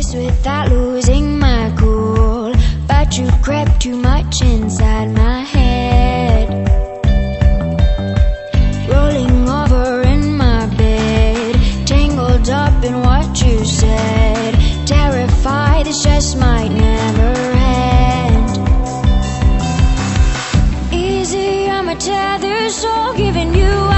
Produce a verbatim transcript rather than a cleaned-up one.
peace without losing my cool, but you crept too much inside my head, rolling over in my bed, tangled up in what you said, terrified this just might never end. Easy, I'm a tethered soul giving you